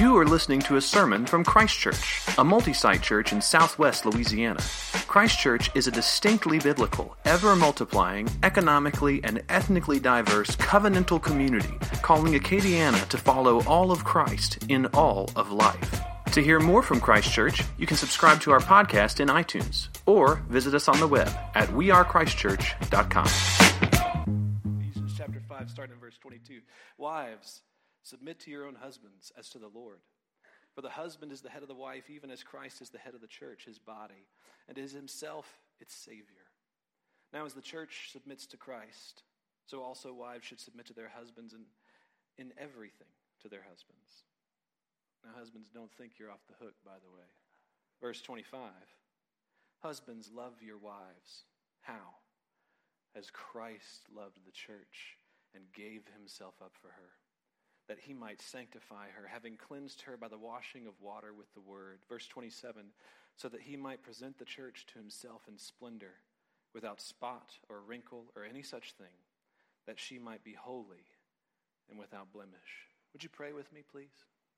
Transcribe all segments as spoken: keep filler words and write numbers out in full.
You are listening to a sermon from Christ Church, a multi-site church in southwest Louisiana. Christ Church is a distinctly biblical, ever-multiplying, economically and ethnically diverse covenantal community calling Acadiana to follow all of Christ in all of life. To hear more from Christ Church, you can subscribe to our podcast in iTunes or visit us on the web at we are christ church dot com. Ephesians chapter five, starting in verse twenty-two. Wives, submit to your own husbands as to the Lord. For the husband is the head of the wife, even as Christ is the head of the church, his body, and is himself its Savior. Now as the church submits to Christ, so also wives should submit to their husbands in, in everything to their husbands. Now husbands, don't think you're off the hook, by the way. Verse twenty-five. Husbands, love your wives. How? As Christ loved the church and gave himself up for her, that he might sanctify her, having cleansed her by the washing of water with the word. Verse twenty-seven, so that he might present the church to himself in splendor, without spot or wrinkle or any such thing, that she might be holy and without blemish. Would you pray with me, please?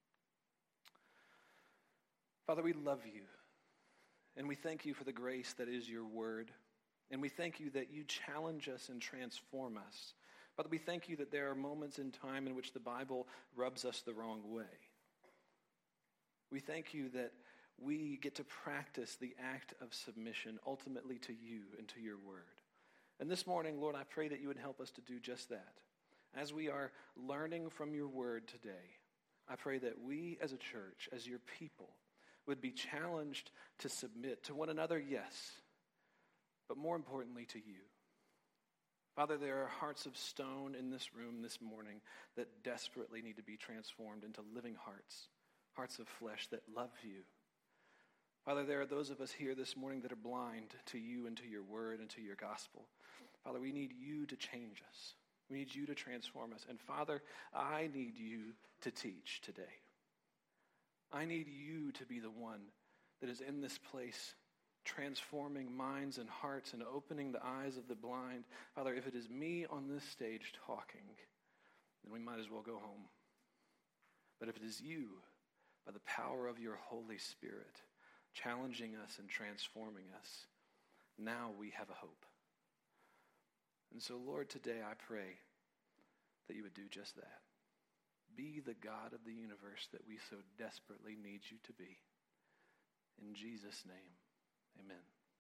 Father, we love you, and we thank you for the grace that is your word, and we thank you that you challenge us and transform us. Father, we thank you that there are moments in time in which the Bible rubs us the wrong way. We thank you that we get to practice the act of submission ultimately to you and to your word. And this morning, Lord, I pray that you would help us to do just that. As we are learning from your word today, I pray that we as a church, as your people, would be challenged to submit to one another, yes, but more importantly to you. Father, there are hearts of stone in this room this morning that desperately need to be transformed into living hearts, hearts of flesh that love you. Father, there are those of us here this morning that are blind to you and to your word and to your gospel. Father, we need you to change us. We need you to transform us. And Father, I need you to teach today. I need you to be the one that is in this place, transforming minds and hearts and opening the eyes of the blind. Father, if it is me on this stage talking, then we might as well go home. But if it is you, by the power of your Holy Spirit, challenging us and transforming us, now we have a hope. And so, Lord, today I pray that you would do just that. Be the God of the universe that we so desperately need you to be. In Jesus' name, amen.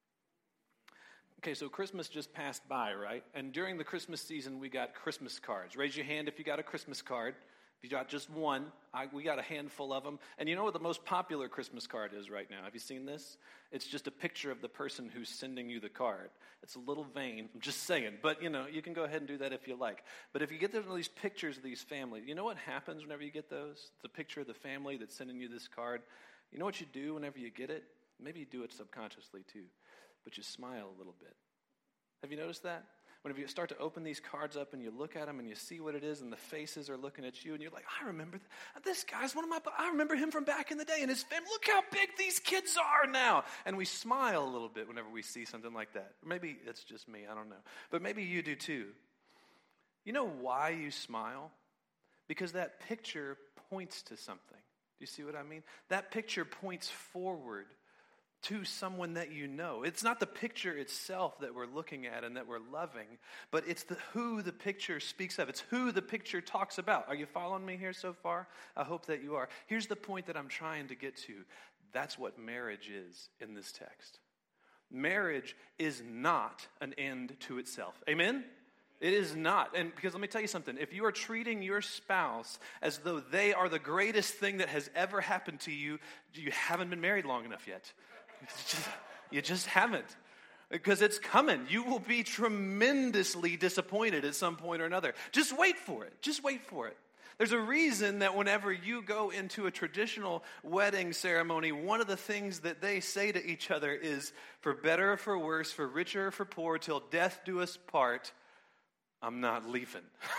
Okay, so Christmas just passed by, right? And during the Christmas season, we got Christmas cards. Raise your hand if you got a Christmas card. If you got just one, I, we got a handful of them. And you know what the most popular Christmas card is right now? Have you seen this? It's just a picture of the person who's sending you the card. It's a little vain, I'm just saying. But, you know, you can go ahead and do that if you like. But if you get these pictures of these families, you know what happens whenever you get those? The picture of the family that's sending you this card. You know what you do whenever you get it? Maybe you do it subconsciously too. But you smile a little bit. Have you noticed that? Whenever you start to open these cards up and you look at them and you see what it is and the faces are looking at you and you're like, I remember th- this guy's one of my, I remember him from back in the day and his family, look how big these kids are now. And we smile a little bit whenever we see something like that. Or maybe it's just me, I don't know. But maybe you do too. You know why you smile? Because that picture points to something. Do you see what I mean? That picture points forward to someone that you know. It's not the picture itself that we're looking at and that we're loving, but it's the who the picture speaks of. It's who the picture talks about. Are you following me here so far? I hope that you are. Here's the point that I'm trying to get to. That's what marriage is in this text. Marriage is not an end to itself. Amen? It is not. And because let me tell you something. If you are treating your spouse as though they are the greatest thing that has ever happened to you, you haven't been married long enough yet. Just, you just haven't. Because it's coming. You will be tremendously disappointed at some point or another. Just wait for it. Just wait for it. There's a reason that whenever you go into a traditional wedding ceremony, one of the things that they say to each other is, for better or for worse, for richer or for poor, till death do us part, I'm not leaving.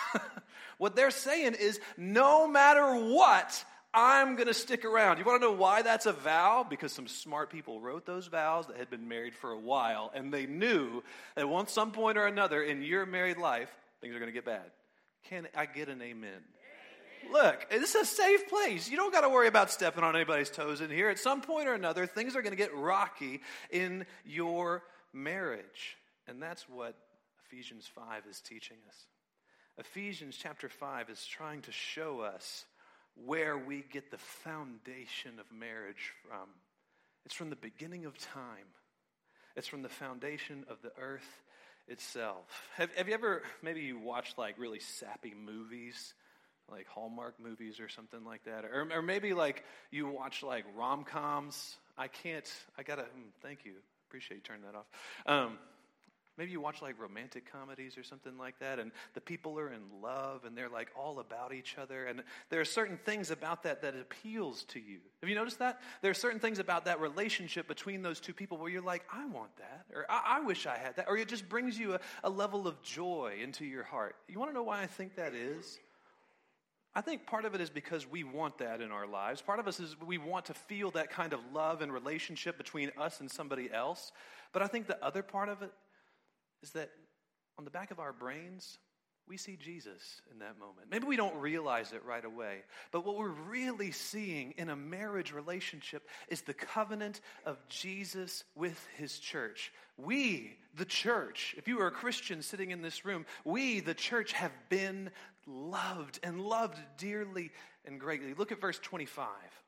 What they're saying is, no matter what, I'm going to stick around. You want to know why that's a vow? Because some smart people wrote those vows that had been married for a while, and they knew that at some point or another in your married life, things are going to get bad. Can I get an amen? look, this is a safe place. You don't got to worry about stepping on anybody's toes in here. At some point or another, things are going to get rocky in your marriage. And that's what Ephesians five is teaching us. Ephesians chapter five is trying to show us where we get the foundation of marriage from. It's from the beginning of time. It's from the foundation of the earth itself. Have, have you ever, maybe you watched like really sappy movies, like Hallmark movies or something like that? Or, or maybe like you watch like rom-coms. I can't, I gotta, mm, thank you. Appreciate you turning that off. Um, maybe you watch like romantic comedies or something like that, and the people are in love and they're like all about each other, and there are certain things about that that appeals to you. Have you noticed that? There are certain things about that relationship between those two people where you're like, I want that, or I, I wish I had that, or it just brings you a, a level of joy into your heart. You want to know why I think that is? I think part of it is because we want that in our lives. Part of us is we want to feel that kind of love and relationship between us and somebody else. But I think the other part of it is that on the back of our brains, we see Jesus in that moment. Maybe we don't realize it right away, but what we're really seeing in a marriage relationship is the covenant of Jesus with his church. We, the church, if you are a Christian sitting in this room, we, the church, have been loved and loved dearly and greatly. Look at verse twenty-five.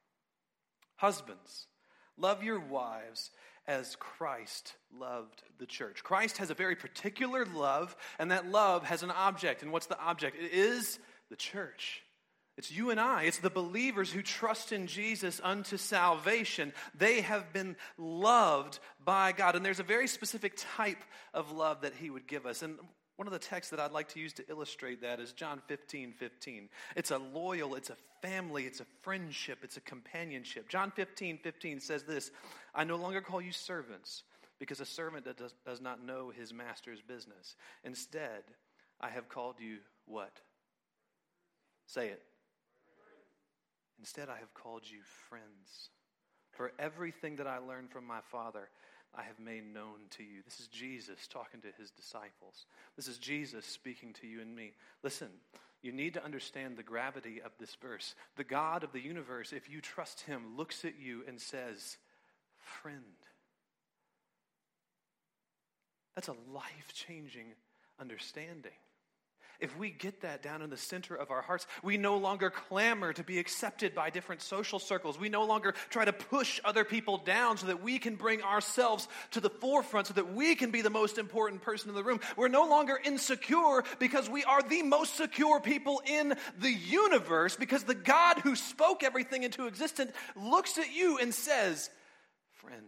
Husbands, love your wives as Christ loved the church. Christ has a very particular love, and that love has an object. And what's the object? It is the church. It's you and I. It's the believers who trust in Jesus unto salvation. They have been loved by God. And there's a very specific type of love that he would give us. And one of the texts that I'd like to use to illustrate that is John fifteen fifteen. It's a loyal, it's a family, it's a friendship, it's a companionship. John fifteen fifteen says this, I no longer call you servants, because a servant does, does not know his master's business. Instead, I have called you what? Say it. Instead, I have called you friends. For everything that I learned from my Father, I have made known to you. This is Jesus talking to his disciples. This is Jesus speaking to you and me. Listen, you need to understand the gravity of this verse. The God of the universe, if you trust him, looks at you and says, friend. That's a life-changing understanding. If we get that down in the center of our hearts, we no longer clamor to be accepted by different social circles. We no longer try to push other people down so that we can bring ourselves to the forefront so that we can be the most important person in the room. We're no longer insecure because we are the most secure people in the universe, because the God who spoke everything into existence looks at you and says, friend.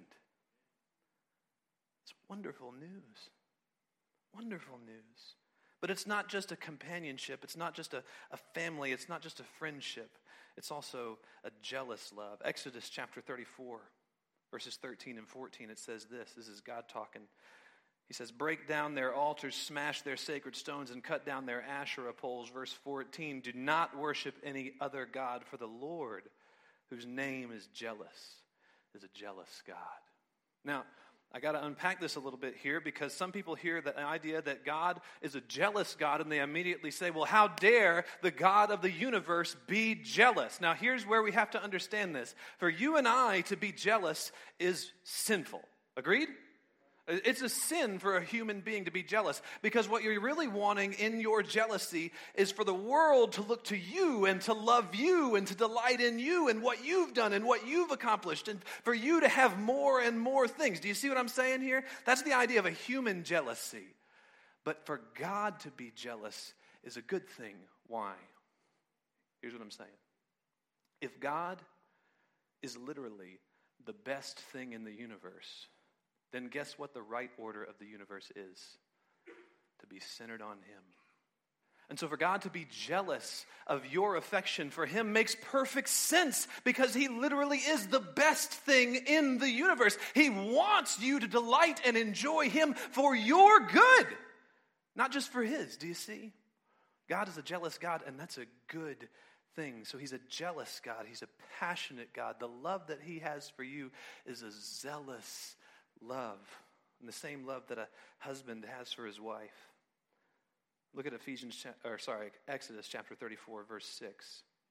It's wonderful news. Wonderful news. But it's not just a companionship. It's not just a, a family. It's not just a friendship. It's also a jealous love. Exodus chapter thirty-four, verses thirteen and fourteen, it says this. This is God talking. He says, break down their altars, smash their sacred stones, and cut down their Asherah poles. Verse fourteen, do not worship any other God, for the Lord, whose name is jealous, is a jealous God. Now, I got to unpack this a little bit here, because some people hear the idea that God is a jealous God and they immediately say, well, how dare the God of the universe be jealous? Now, here's where we have to understand this. For you and I to be jealous is sinful. Agreed? It's a sin for a human being to be jealous, because what you're really wanting in your jealousy is for the world to look to you and to love you and to delight in you and what you've done and what you've accomplished, and for you to have more and more things. Do you see what I'm saying here? That's the idea of a human jealousy. But for God to be jealous is a good thing. Why? Here's what I'm saying. If God is literally the best thing in the universe, then guess what the right order of the universe is? To be centered on him. And so for God to be jealous of your affection for him makes perfect sense, because he literally is the best thing in the universe. He wants you to delight and enjoy him for your good, not just for his. Do you see? God is a jealous God, and that's a good thing. So he's a jealous God. He's a passionate God. The love that he has for you is a zealous love, and the same love that a husband has for his wife. Look at Ephesians, or sorry, Exodus chapter thirty-four, verse six.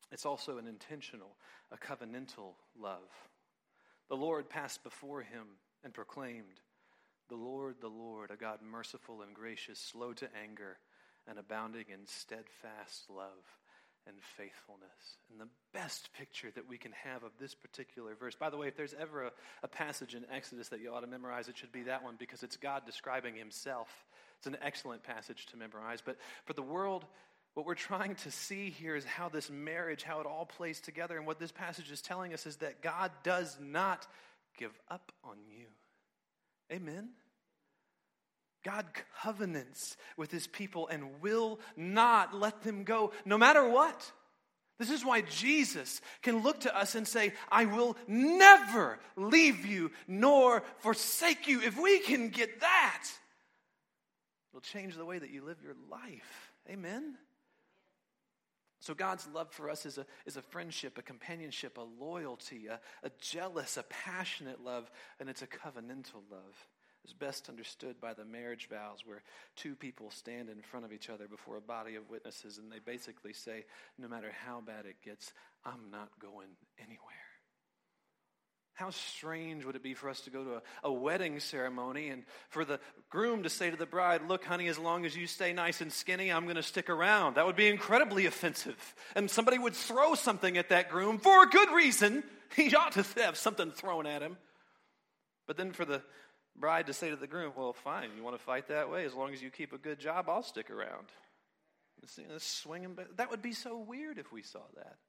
It's also an intentional, a covenantal love. The Lord passed before him and proclaimed, "The Lord, the Lord, a God merciful and gracious, slow to anger, and abounding in steadfast love and faithfulness." And the best picture that we can have of this particular verse, by the way, if there's ever a, a passage in Exodus that you ought to memorize, it should be that one, because it's God describing himself. It's an excellent passage to memorize. But for the world, what we're trying to see here is how this marriage, how it all plays together. And what this passage is telling us is that God does not give up on you. Amen? God covenants with his people and will not let them go, no matter what. This is why Jesus can look to us and say, "I will never leave you nor forsake you." If we can get that, it'll change the way that you live your life. Amen? So God's love for us is a, is a friendship, a companionship, a loyalty, a, a jealous, a passionate love, and it's a covenantal love. It's best understood by the marriage vows, where two people stand in front of each other before a body of witnesses, and they basically say, no matter how bad it gets, I'm not going anywhere. How strange would it be for us to go to a, a wedding ceremony and for the groom to say to the bride, "Look, honey, as long as you stay nice and skinny, I'm going to stick around." That would be incredibly offensive. And somebody would throw something at that groom for a good reason. He ought to have something thrown at him. But then for the bride to say to the groom, "Well, fine, you want to fight that way? As long as you keep a good job, I'll stick around." Let's swing him back. That would be so weird if we saw that.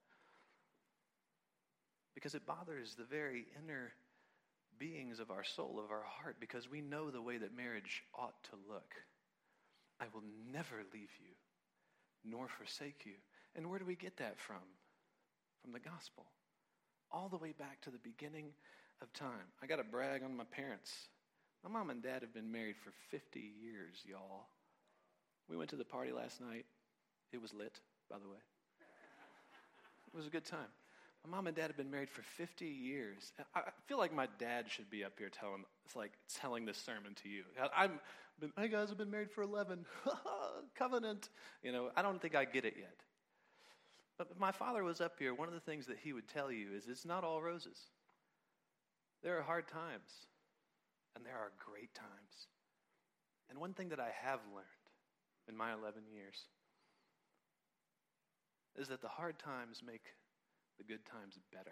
Because it bothers the very inner beings of our soul, of our heart, because we know the way that marriage ought to look. "I will never leave you, nor forsake you." And where do we get that from? From the gospel. All the way back to the beginning of time. I got to brag on my parents. My mom and dad have been married for fifty years, y'all. We went to the party last night. It was lit, by the way. It was a good time. My mom and dad have been married for fifty years. I feel like my dad should be up here telling, it's like telling this sermon to you. I'm, "Hey guys, I've been married for eleven. Covenant." You know, I don't think I get it yet. But if my father was up here, one of the things that he would tell you is it's not all roses. There are hard times, and there are great times. And one thing that I have learned in my eleven years is that the hard times make the good times better.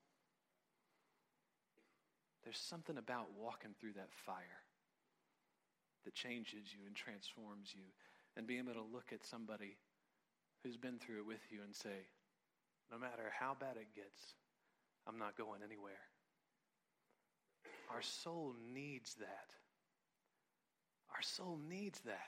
There's something about walking through that fire that changes you and transforms you, and being able to look at somebody who's been through it with you and say, no matter how bad it gets, I'm not going anywhere. Our soul needs that. Our soul needs that.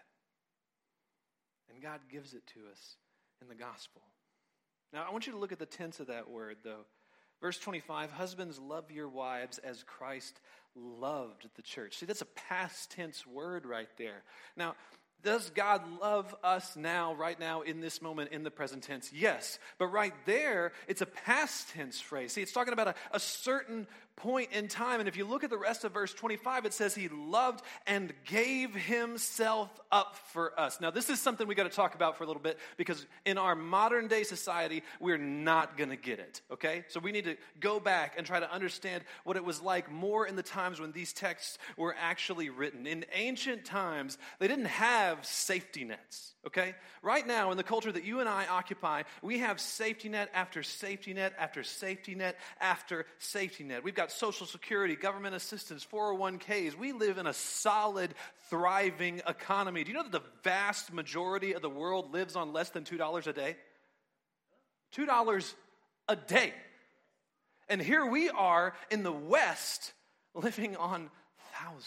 And God gives it to us in the gospel. Now, I want you to look at the tense of that word, though. Verse twenty-five, "Husbands, love your wives as Christ loved the church." See, that's a past tense word right there. Now, does God love us now, right now, in this moment, in the present tense? Yes. But right there, it's a past tense phrase. See, it's talking about a, a certain point in time. And if you look at the rest of verse twenty-five, it says he loved and gave himself up for us. Now, this is something we got to talk about for a little bit, because in our modern day society, we're not going to get it, okay? So we need to go back and try to understand what it was like more in the times when these texts were actually written. In ancient times, they didn't have safety nets, okay? Right now, in the culture that you and I occupy, we have safety net after safety net after safety net after safety net. We've got Social Security, government assistance, four oh one k's. We live in a solid, thriving economy. Do you know that the vast majority of the world lives on less than two dollars a day? two dollars a day. And here we are in the West living on thousands.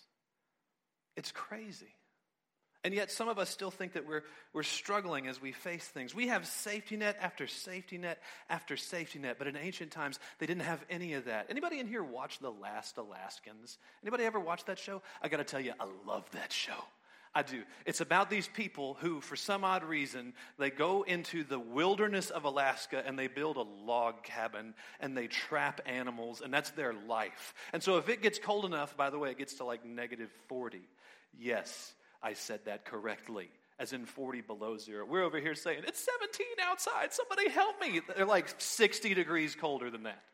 It's crazy. And yet some of us still think that we're we're struggling as we face things. We have safety net after safety net after safety net. But in ancient times, they didn't have any of that. Anybody in here watch The Last Alaskans? Anybody ever watch that show? I got to tell you, I love that show. I do. It's about these people who, for some odd reason, they go into the wilderness of Alaska and they build a log cabin and they trap animals, and that's their life. And so if it gets cold enough, by the way, it gets to like negative forty. Yes, I said that correctly. as in forty below zero. We're over here saying, it's seventeen outside, somebody help me. They're like sixty degrees colder than that.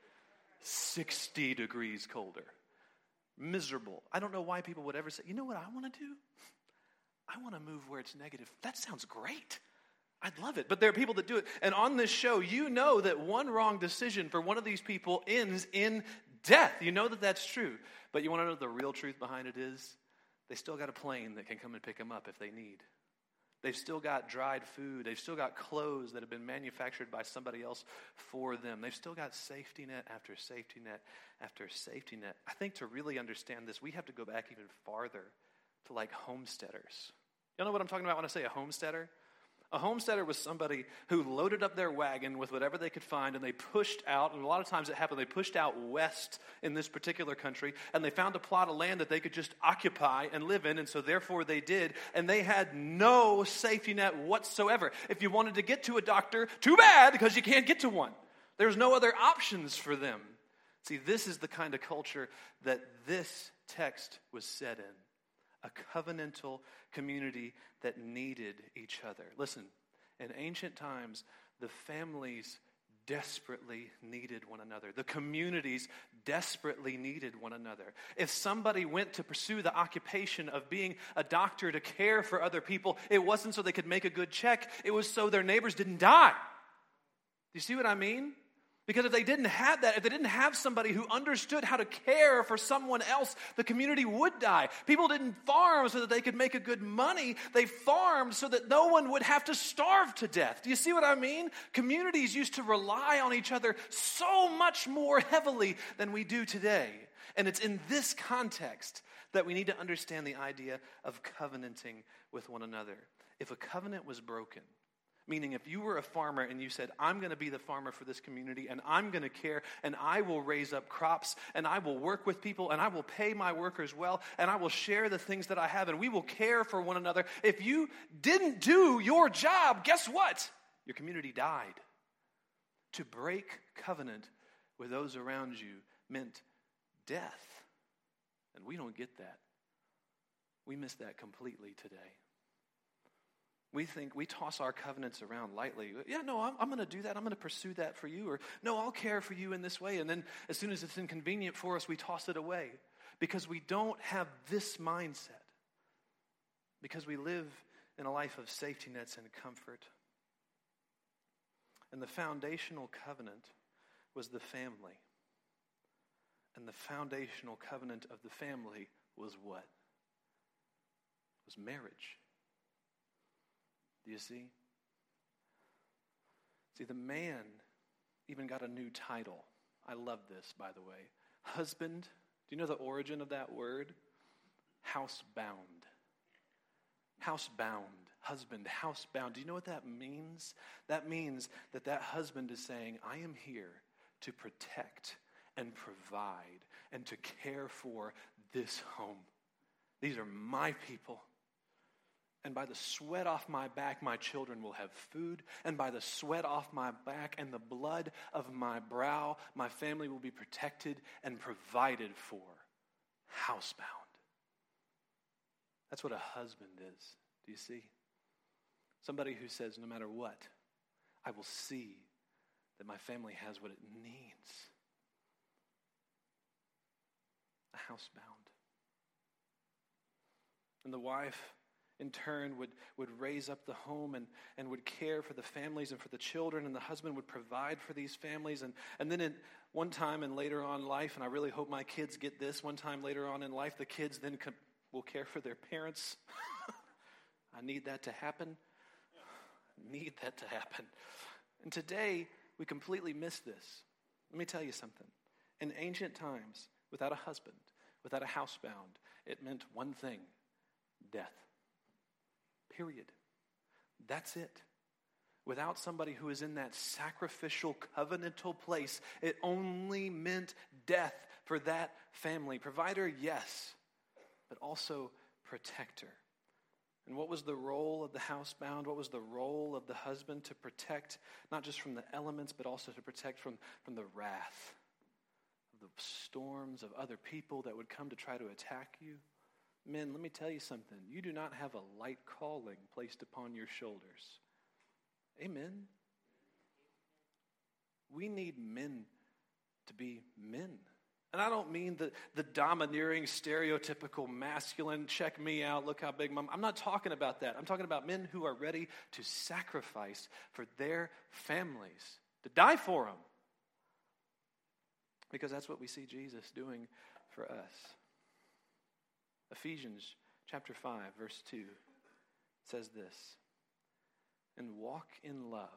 sixty degrees colder. Miserable. I don't know why people would ever say, you know what I want to do? I want to move where it's negative. That sounds great. I'd love it. But there are people that do it. And on this show, you know that one wrong decision for one of these people ends in death. You know that that's true. But you want to know the real truth behind it is? They still got a plane that can come and pick them up if they need. They've still got dried food. They've still got clothes that have been manufactured by somebody else for them. They've still got safety net after safety net after safety net. I think to really understand this, we have to go back even farther to like homesteaders. You know what I'm talking about when I say a homesteader? A homesteader was somebody who loaded up their wagon with whatever they could find, and they pushed out, and a lot of times it happened, they pushed out west in this particular country, and they found a plot of land that they could just occupy and live in, and so therefore they did, and they had no safety net whatsoever. If you wanted to get to a doctor, too bad, because you can't get to one. There's no other options for them. See, this is the kind of culture that this text was set in. A covenantal community that needed each other. Listen, in ancient times, the families desperately needed one another. The communities desperately needed one another. If somebody went to pursue the occupation of being a doctor to care for other people, it wasn't so they could make a good check. It was so their neighbors didn't die. Do you see what I mean? Because if they didn't have that, if they didn't have somebody who understood how to care for someone else, the community would die. People didn't farm so that they could make a good money. They farmed so that no one would have to starve to death. Do you see what I mean? Communities used to rely on each other so much more heavily than we do today. And it's in this context that we need to understand the idea of covenanting with one another. If a covenant was broken, meaning if you were a farmer and you said, I'm going to be the farmer for this community and I'm going to care and I will raise up crops and I will work with people and I will pay my workers well and I will share the things that I have and we will care for one another. If you didn't do your job, guess what? Your community died. To break covenant with those around you meant death. And we don't get that. We miss that completely today. We think, we toss our covenants around lightly. Yeah, no, I'm, I'm going to do that. I'm going to pursue that for you. Or, no, I'll care for you in this way. And then as soon as it's inconvenient for us, we toss it away. Because we don't have this mindset. Because we live in a life of safety nets and comfort. And the foundational covenant was the family. And the foundational covenant of the family was what? It was marriage. Do you see? See, the man even got a new title. I love this, by the way. Husband. Do you know the origin of that word? Housebound. Housebound. Husband. Housebound. Do you know what that means? That means that that husband is saying, I am here to protect and provide and to care for this home. These are my people. And by the sweat off my back, my children will have food. And by the sweat off my back and the blood of my brow, my family will be protected and provided for. Housebound. That's what a husband is. Do you see? Somebody who says, no matter what, I will see that my family has what it needs. A housebound. And the wife, in turn, would, would raise up the home and, and would care for the families and for the children, and the husband would provide for these families. And, and then in, one time and later on in life, and I really hope my kids get this, one time later on in life, the kids then com- will care for their parents. I need that to happen. I need that to happen. And today, we completely miss this. Let me tell you something. In ancient times, without a husband, without a housebound, it meant one thing: death. Period. That's it. Without somebody who is in that sacrificial, covenantal place, it only meant death for that family. Provider, yes, but also protector. And what was the role of the housebound? What was the role of the husband? To protect, not just from the elements, but also to protect from, from the wrath of the storms of other people that would come to try to attack you. Men, let me tell you something. You do not have a light calling placed upon your shoulders. Amen. We need men to be men. And I don't mean the, the domineering, stereotypical masculine, check me out, look how big mom. I'm not talking about that. I'm talking about men who are ready to sacrifice for their families, to die for them. Because that's what we see Jesus doing for us. Ephesians chapter five, verse two says this, and walk in love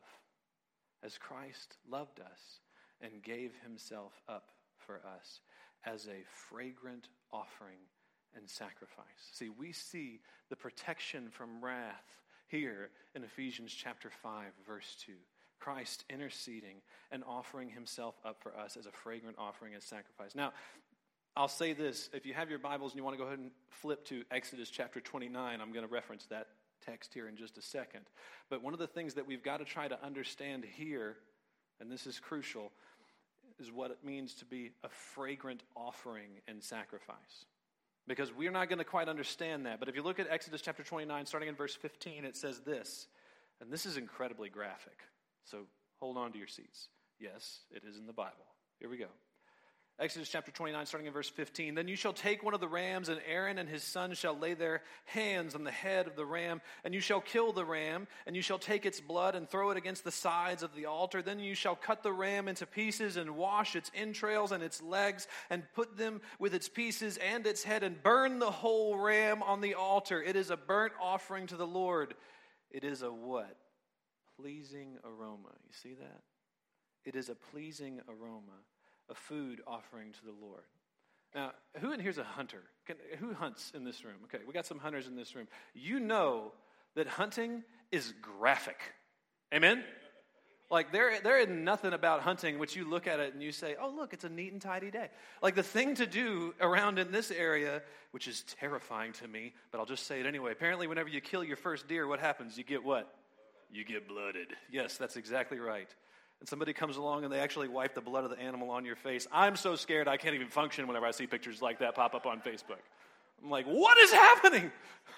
as Christ loved us and gave himself up for us as a fragrant offering and sacrifice. See, we see the protection from wrath here in Ephesians chapter five, verse two. Christ interceding and offering himself up for us as a fragrant offering and sacrifice. Now, I'll say this. If you have your Bibles and you want to go ahead and flip to Exodus chapter twenty-nine, I'm going to reference that text here in just a second. But one of the things that we've got to try to understand here, and this is crucial, is what it means to be a fragrant offering and sacrifice. Because we're not going to quite understand that. But if you look at Exodus chapter twenty-nine, starting in verse fifteen, it says this. And this is incredibly graphic. So hold on to your seats. Yes, it is in the Bible. Here we go. Exodus chapter twenty-nine, starting in verse fifteen. Then you shall take one of the rams, and Aaron and his sons shall lay their hands on the head of the ram, and you shall kill the ram, and you shall take its blood and throw it against the sides of the altar. Then you shall cut the ram into pieces and wash its entrails and its legs, and put them with its pieces and its head, and burn the whole ram on the altar. It is a burnt offering to the Lord. It is a what? Pleasing aroma. You see that? It is a pleasing aroma. A food offering to the Lord. Now, who in here is a hunter? Can, who hunts in this room? Okay, we got some hunters in this room. You know that hunting is graphic. Amen? Like, there, there is nothing about hunting which you look at it and you say, oh, look, it's a neat and tidy day. Like, the thing to do around in this area, which is terrifying to me, but I'll just say it anyway. Apparently, whenever you kill your first deer, what happens? You get what? You get blooded. Yes, that's exactly right. And somebody comes along and they actually wipe the blood of the animal on your face. I'm so scared I can't even function whenever I see pictures like that pop up on Facebook. I'm like, what is happening?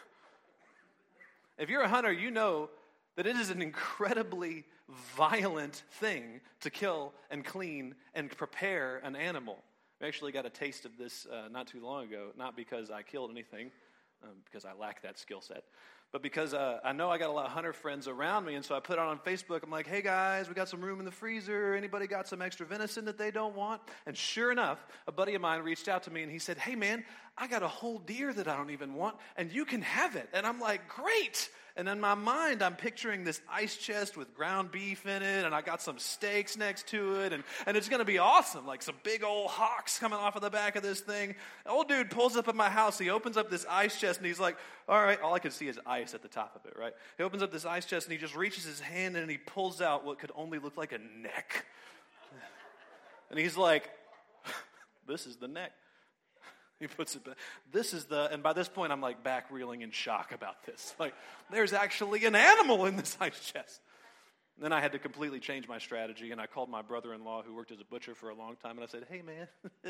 If you're a hunter, you know that it is an incredibly violent thing to kill and clean and prepare an animal. I actually got a taste of this uh, not too long ago, not because I killed anything, um, because I lack that skill set, but because uh, I know I got a lot of hunter friends around me, and so I put it on Facebook. I'm like, hey guys, we got some room in the freezer. Anybody got some extra venison that they don't want? And sure enough, a buddy of mine reached out to me, and he said, hey man, I got a whole deer that I don't even want, and you can have it. And I'm like, great. And in my mind, I'm picturing this ice chest with ground beef in it, and I got some steaks next to it, and, and it's going to be awesome, like some big old hocks coming off of the back of this thing. The old dude pulls up at my house. He opens up this ice chest, and he's like, all right, all I can see is ice at the top of it, right? He opens up this ice chest, and he just reaches his hand in, and he pulls out what could only look like a neck. And he's like, this is the neck. He puts it back. This is the, and by this point, I'm like back reeling in shock about this. Like, there's actually an animal in this ice chest. And then I had to completely change my strategy, and I called my brother-in-law who worked as a butcher for a long time, and I said, hey, man,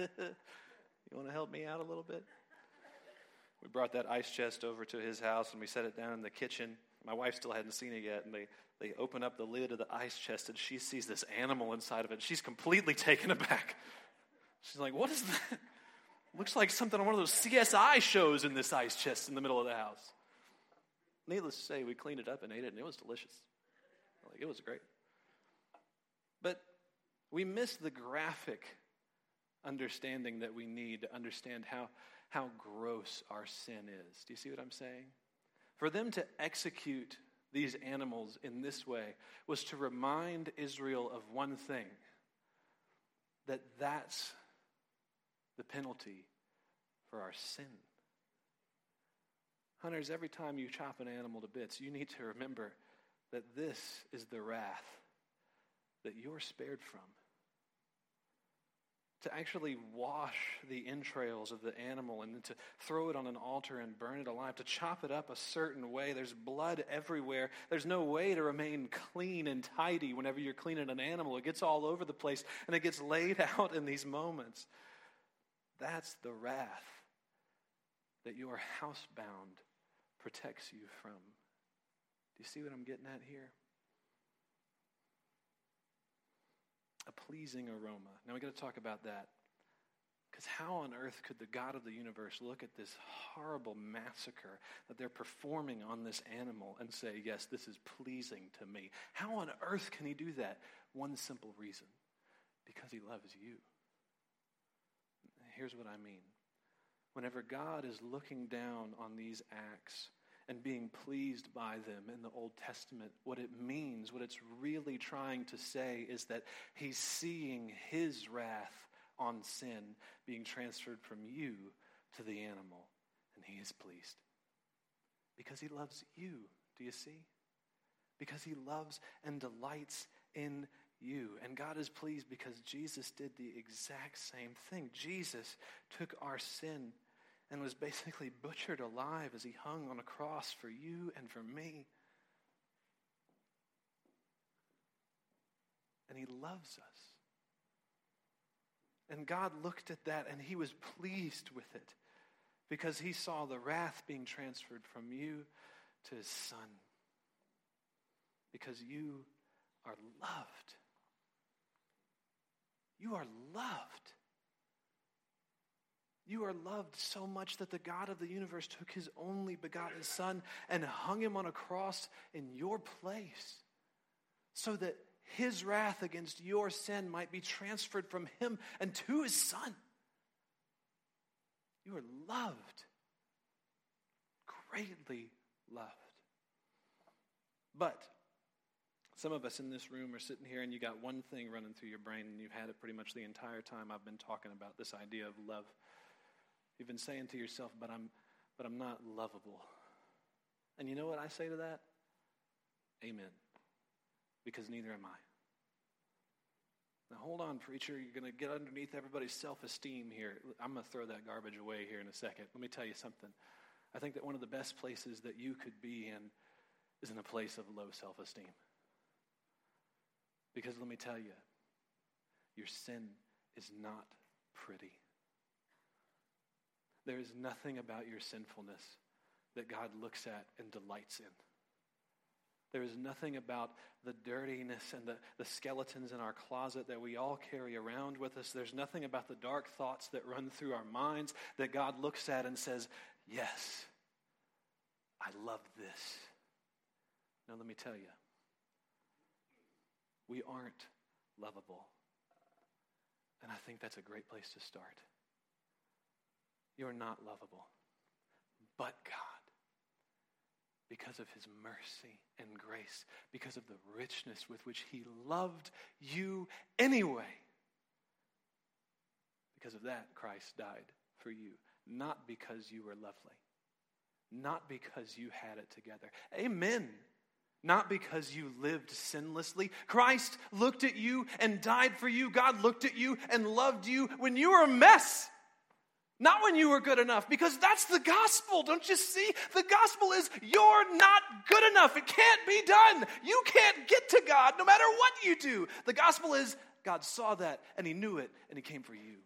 you want to help me out a little bit? We brought that ice chest over to his house, and we set it down in the kitchen. My wife still hadn't seen it yet, and they, they open up the lid of the ice chest, and she sees this animal inside of it. She's completely taken aback. She's like, what is that? Looks like something on one of those C S I shows in this ice chest in the middle of the house. Needless to say, we cleaned it up and ate it, and it was delicious. Like, it was great. But we miss the graphic understanding that we need to understand how, how gross our sin is. Do you see what I'm saying? For them to execute these animals in this way was to remind Israel of one thing, that that's the penalty for our sin. Hunters, every time you chop an animal to bits, you need to remember that this is the wrath that you're spared from. To actually wash the entrails of the animal and then to throw it on an altar and burn it alive, to chop it up a certain way. There's blood everywhere. There's no way to remain clean and tidy whenever you're cleaning an animal. It gets all over the place and it gets laid out in these moments. That's the wrath that your housebound protects you from. Do you see what I'm getting at here? A pleasing aroma. Now we got to talk about that. Because how on earth could the God of the universe look at this horrible massacre that they're performing on this animal and say, yes, this is pleasing to me? How on earth can he do that? One simple reason. Because he loves you. Here's what I mean. Whenever God is looking down on these acts and being pleased by them in the Old Testament, what it means, what it's really trying to say is that he's seeing his wrath on sin being transferred from you to the animal, and he is pleased. Because he loves you, do you see? Because he loves and delights in you. And God is pleased because Jesus did the exact same thing. Jesus took our sin and was basically butchered alive as he hung on a cross for you and for me. And he loves us. And God looked at that and he was pleased with it because he saw the wrath being transferred from you to his son. Because you are loved. You are loved. You are loved so much that the God of the universe took his only begotten son and hung him on a cross in your place so that his wrath against your sin might be transferred from him and to his son. You are loved. Greatly loved. But some of us in this room are sitting here and you got one thing running through your brain and you've had it pretty much the entire time I've been talking about this idea of love. You've been saying to yourself, but I'm but I'm not lovable. And you know what I say to that? Amen. Because neither am I. Now hold on, preacher. You're going to get underneath everybody's self-esteem here. I'm going to throw that garbage away here in a second. Let me tell you something. I think that one of the best places that you could be in is in a place of low self-esteem. Because let me tell you, your sin is not pretty. There is nothing about your sinfulness that God looks at and delights in. There is nothing about the dirtiness and the, the skeletons in our closet that we all carry around with us. There's nothing about the dark thoughts that run through our minds that God looks at and says, yes, I love this. Now let me tell you, we aren't lovable. And I think that's a great place to start. You're not lovable. But God, because of his mercy and grace, because of the richness with which he loved you anyway, because of that, Christ died for you. Not because you were lovely. Not because you had it together. Amen. Not because you lived sinlessly. Christ looked at you and died for you. God looked at you and loved you when you were a mess. Not when you were good enough, because that's the gospel. Don't you see? The gospel is you're not good enough. It can't be done. You can't get to God no matter what you do. The gospel is God saw that and he knew it and he came for you.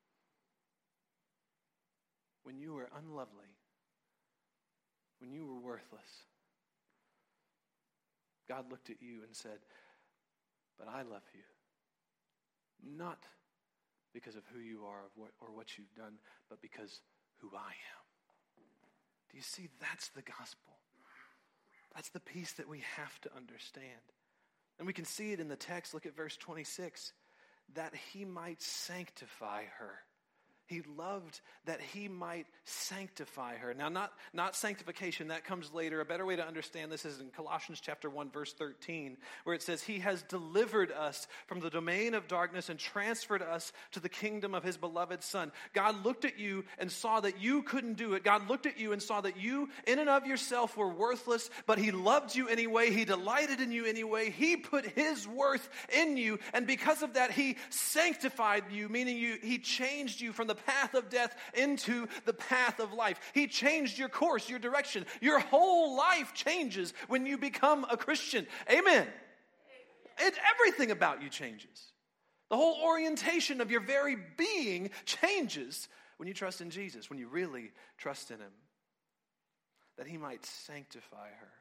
When you were unlovely, when you were worthless, God looked at you and said, but I love you. Not because of who you are or what you've done, but because who I am. Do you see? That's the gospel. That's the piece that we have to understand. And we can see it in the text. Look at verse twenty-six. That he might sanctify her. He loved that he might sanctify her. Now, not, not sanctification, that comes later. A better way to understand this is in Colossians chapter one, verse thirteen, where it says, he has delivered us from the domain of darkness and transferred us to the kingdom of his beloved Son. God looked at you and saw that you couldn't do it. God looked at you and saw that you, in and of yourself, were worthless, but he loved you anyway. He delighted in you anyway. He put his worth in you, and because of that, he sanctified you, meaning you, he changed you from the path of death into the path of life. He changed your course, your direction. Your whole life changes when you become a Christian. Amen. It, everything about you changes. The whole orientation of your very being changes when you trust in Jesus, when you really trust in him, that he might sanctify her.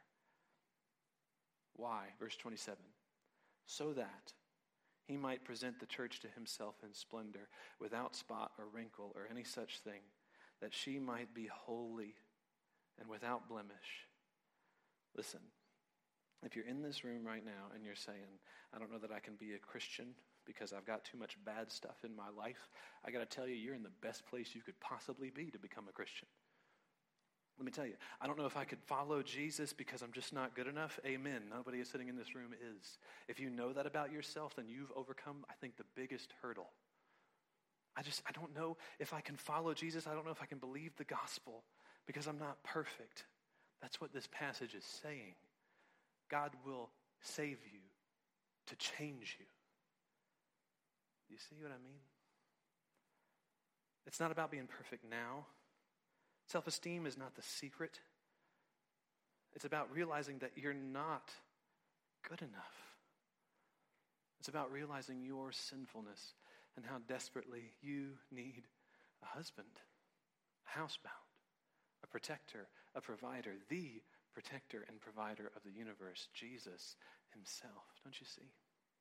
Why? Verse twenty-seven. So that he might present the church to himself in splendor, without spot or wrinkle or any such thing, that she might be holy and without blemish. Listen, if you're in this room right now and you're saying, I don't know that I can be a Christian because I've got too much bad stuff in my life, I got to tell you, you're in the best place you could possibly be to become a Christian. Let me tell you, I don't know if I could follow Jesus because I'm just not good enough. Amen. Nobody sitting in this room is. If you know that about yourself, then you've overcome, I think, the biggest hurdle. I just, I don't know if I can follow Jesus. I don't know if I can believe the gospel because I'm not perfect. That's what this passage is saying. God will save you to change you. You see what I mean? It's not about being perfect now. Self-esteem is not the secret. It's about realizing that you're not good enough. It's about realizing your sinfulness and how desperately you need a husband, a housebound, a protector, a provider, the protector and provider of the universe, Jesus himself. Don't you see?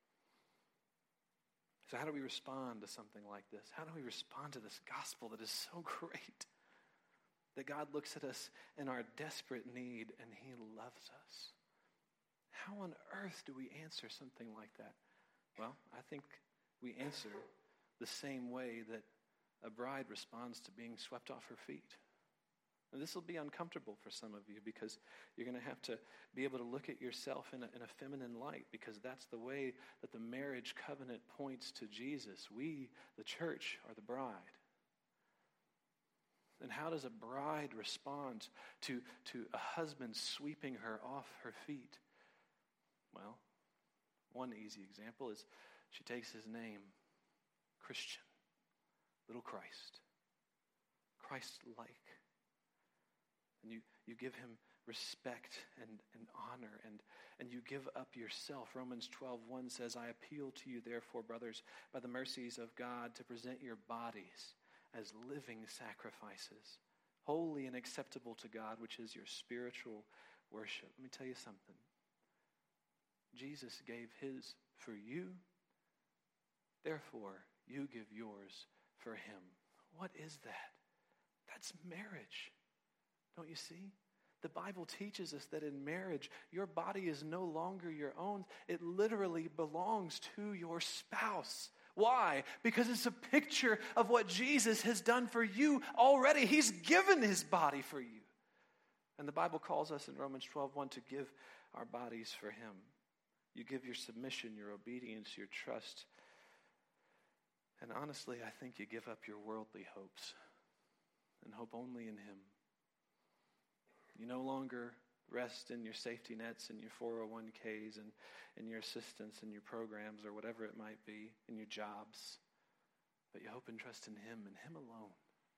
So how do we respond to something like this? How do we respond to this gospel that is so great? That God looks at us in our desperate need and he loves us. How on earth do we answer something like that? Well, I think we answer the same way that a bride responds to being swept off her feet. And this will be uncomfortable for some of you because you're going to have to be able to look at yourself in a, in a feminine light because that's the way that the marriage covenant points to Jesus. We, the church, are the bride. And how does a bride respond to, to a husband sweeping her off her feet? Well, one easy example is she takes his name, Christian, little Christ, Christ-like. And you, you give him respect and, and honor, and, and you give up yourself. Romans twelve one says, I appeal to you, therefore, brothers, by the mercies of God, to present your bodies as living sacrifices, holy and acceptable to God, which is your spiritual worship. Let me tell you something. Jesus gave his for you, therefore you give yours for him. What is that? That's marriage. Don't you see? The Bible teaches us that in marriage, your body is no longer your own. It literally belongs to your spouse. Why? Because it's a picture of what Jesus has done for you already. He's given his body for you. And the Bible calls us in Romans twelve one to give our bodies for him. You give your submission, your obedience, your trust. And honestly, I think you give up your worldly hopes and hope only in him. You no longer rest in your safety nets and your four oh one k's and, and your assistance and your programs or whatever it might be, in your jobs. But you hope and trust in him and him alone.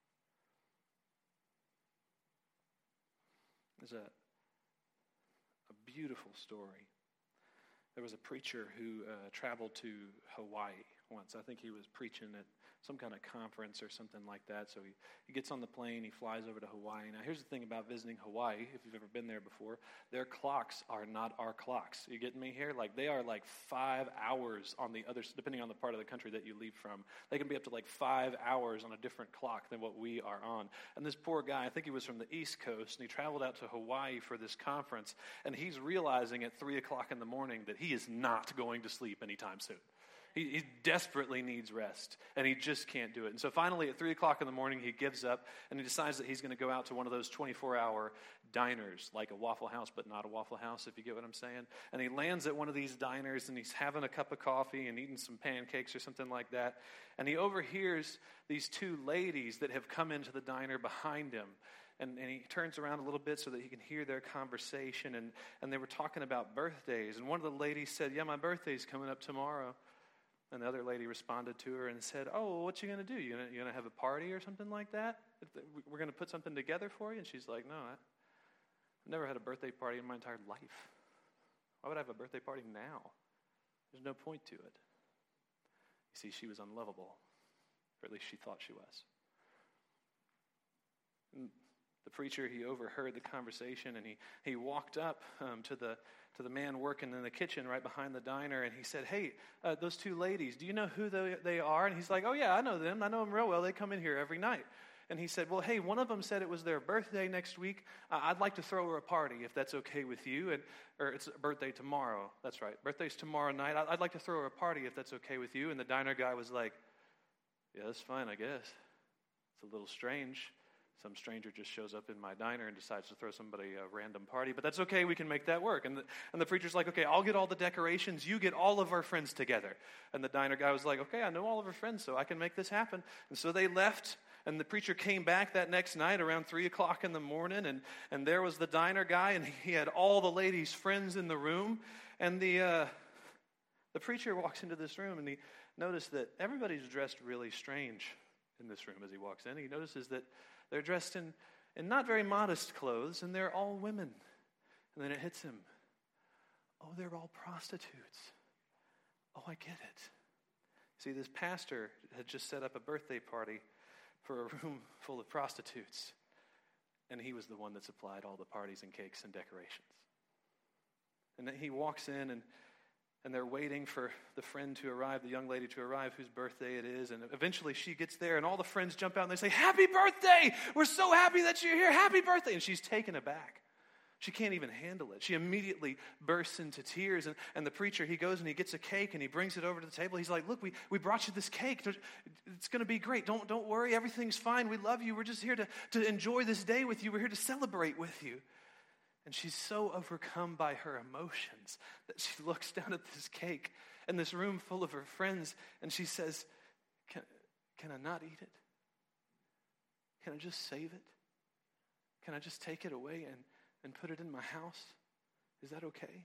There's a, a beautiful story. There was a preacher who uh, traveled to Hawaii once. I think he was preaching at some kind of conference or something like that. So he, he gets on the plane, he flies over to Hawaii. Now here's the thing about visiting Hawaii, if you've ever been there before, their clocks are not our clocks. You getting me here? Like they are like five hours on the other, depending on the part of the country that you leave from. They can be up to like five hours on a different clock than what we are on. And this poor guy, I think he was from the East Coast, and he traveled out to Hawaii for this conference, and he's realizing at three o'clock in the morning that he is not going to sleep anytime soon. He, he desperately needs rest, and he just can't do it. And so finally, at three o'clock in the morning, he gives up, and he decides that he's going to go out to one of those twenty-four hour diners, like a Waffle House, but not a Waffle House, if you get what I'm saying. And he lands at one of these diners, and he's having a cup of coffee and eating some pancakes or something like that. And he overhears these two ladies that have come into the diner behind him. And, and he turns around a little bit so that he can hear their conversation. And, and they were talking about birthdays. And one of the ladies said, yeah, my birthday's coming up tomorrow. And the other lady responded to her and said, oh, what you going to do? You going to have a party or something like that? We're going to put something together for you? And she's like, no, I, I've never had a birthday party in my entire life. Why would I have a birthday party now? There's no point to it. You see, she was unlovable, or at least she thought she was. And the preacher, he overheard the conversation, and he, he walked up um, to the to the man working in the kitchen right behind the diner, and he said, hey, uh, those two ladies, do you know who they, they are? And he's like, oh yeah, I know them. I know them real well. They come in here every night. And he said, well, hey, one of them said it was their birthday next week. Uh, I'd like to throw her a party if that's okay with you. And Or it's birthday tomorrow. That's right. Birthday's tomorrow night. I'd like to throw her a party if that's okay with you. And the diner guy was like, yeah, that's fine, I guess. It's a little strange. Some stranger just shows up in my diner and decides to throw somebody a random party. But that's okay. We can make that work. And the, and the preacher's like, okay, I'll get all the decorations. You get all of our friends together. And the diner guy was like, okay, I know all of our friends, so I can make this happen. And so they left. And the preacher came back that next night around three o'clock in the morning, and, and there was the diner guy, and he had all the ladies' friends in the room. And the uh, the preacher walks into this room, and he noticed that everybody's dressed really strange in this room as he walks in. He notices that they're dressed in, in not very modest clothes, and they're all women. And then it hits him. Oh, they're all prostitutes. Oh, I get it. See, this pastor had just set up a birthday party for a room full of prostitutes. And he was the one that supplied all the parties and cakes and decorations. And then he walks in, and, and they're waiting for the friend to arrive, the young lady to arrive, whose birthday it is. And eventually she gets there, and all the friends jump out, and they say, happy birthday! We're so happy that you're here. Happy birthday! And she's taken aback. She can't even handle it. She immediately bursts into tears. And, and the preacher, he goes and he gets a cake and he brings it over to the table. He's like, look, we, we brought you this cake. It's going to be great. Don't, don't worry. Everything's fine. We love you. We're just here to, to enjoy this day with you. We're here to celebrate with you. And she's so overcome by her emotions that she looks down at this cake and this room full of her friends, and she says, can, can I not eat it? Can I just save it? Can I just take it away and and put it in my house? Is that okay?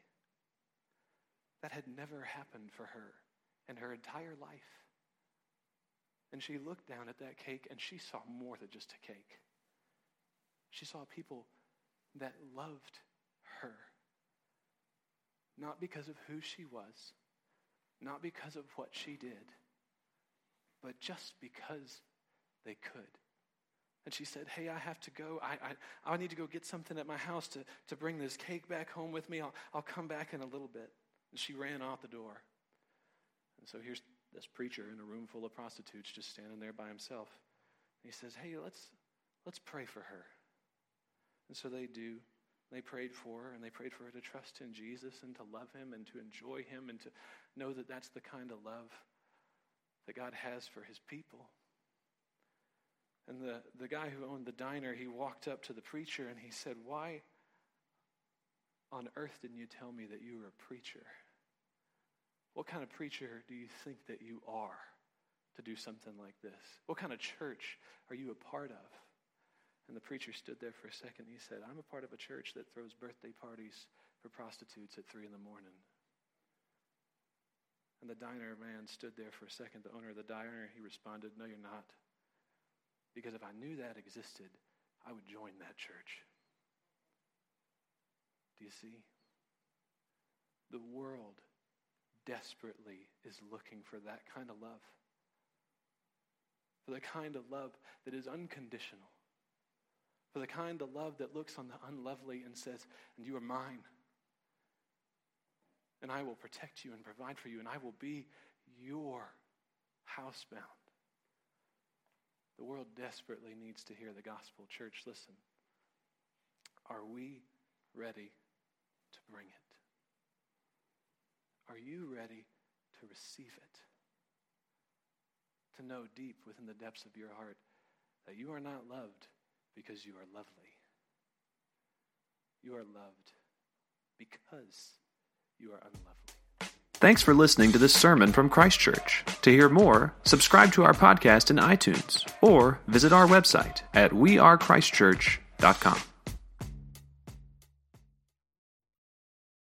That had never happened for her in her entire life. And she looked down at that cake and she saw more than just a cake. She saw people that loved her. Not because of who she was, not because of what she did, but just because they could. And she said, hey, I have to go. I, I I need to go get something at my house to, to bring this cake back home with me. I'll, I'll come back in a little bit. And she ran out the door. And so here's this preacher in a room full of prostitutes just standing there by himself. And he says, hey, let's let's pray for her. And so they do. They prayed for her, and they prayed for her to trust in Jesus and to love him and to enjoy him and to know that that's the kind of love that God has for his people. And the, the guy who owned the diner, he walked up to the preacher and he said, why on earth didn't you tell me that you were a preacher? What kind of preacher do you think that you are to do something like this? What kind of church are you a part of? And the preacher stood there for a second. He said, I'm a part of a church that throws birthday parties for prostitutes at three in the morning. And the diner man stood there for a second. The owner of the diner, he responded, no, you're not. Because if I knew that existed, I would join that church. Do you see? The world desperately is looking for that kind of love. For the kind of love that is unconditional. For the kind of love that looks on the unlovely and says, and you are mine. And I will protect you and provide for you, and I will be your housebound. The world desperately needs to hear the gospel. Church, listen. Are we ready to bring it? Are you ready to receive it? To know deep within the depths of your heart that you are not loved because you are lovely. You are loved because you are unlovely. Thanks for listening to this sermon from Christ Church. To hear more, subscribe to our podcast in iTunes or visit our website at we are christ church dot com.